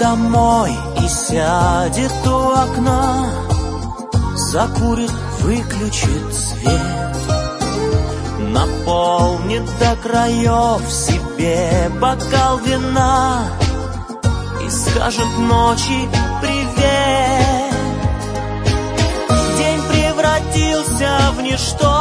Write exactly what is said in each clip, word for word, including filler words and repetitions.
домой и сядет у окна, закурит, выключит свет, наполнит до краев себе бокал вина и скажет ночи привет. День превратился в ничто,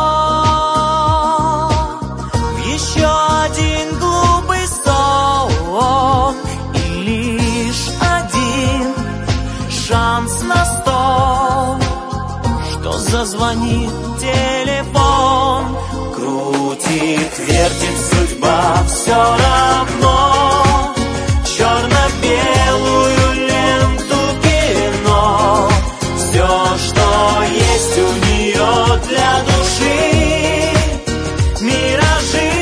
в еще один глупый сон, и лишь один шанс на сто, что зазвонит телефон. Крутит, вертит судьба все равно черно-белую ленту кино. Все, что есть у нее для души, миражи,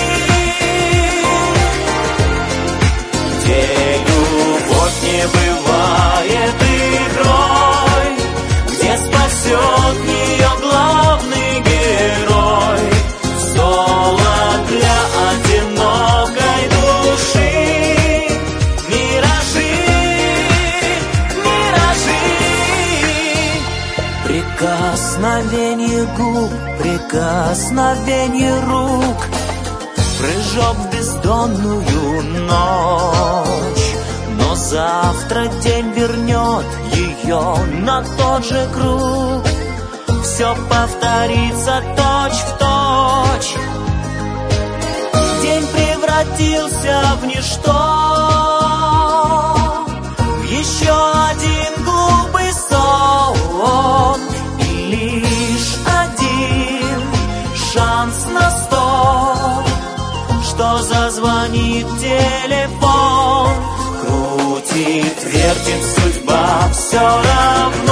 где любовь не бывает игрой, где спасет ее главный герой. Соло для одинокой души, миражи, миражи. Прикосновение губ, прикосновение рук, прыжок в бездонную ночь. Но завтра день вернет ее на тот же круг, все повторится точь в точь. День превратился в ничто, в еще один глупый сон, и лишь один шанс на сто, что зазвонит телефон. Крутит, вертит судьба все равно